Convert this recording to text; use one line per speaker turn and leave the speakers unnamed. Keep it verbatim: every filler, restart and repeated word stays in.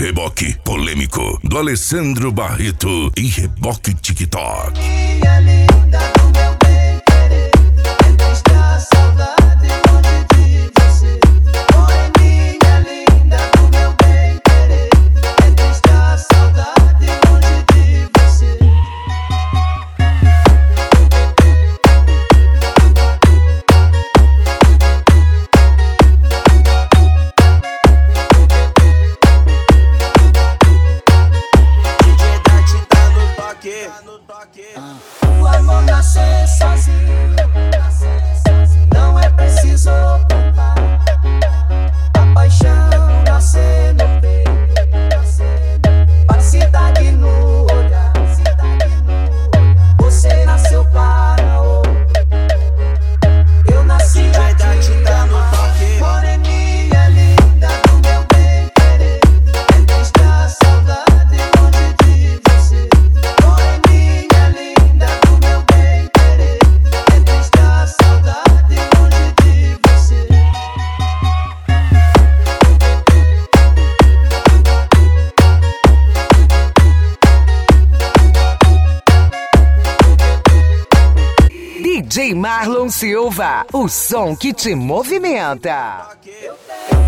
reboque polêmico do Alessandro Barreto e Reboque TikTok.
Minha linda do meu bem querer, é triste a saudade longe de você. Moreninha linda do meu bem querer, é triste a saudade longe de você. O amor nascer sozinho, não é preciso contar. A paixão nascer no peito, pacidade no olhar. Você nasceu para outro, eu nasci pra te amar. Moreninha linda do meu bem querer, é triste a saudade longe de você. Moreninha linda do meu bem querer, é triste a saudade longe de você.
D J Marlon Silva, o som que te movimenta.
Eu tenho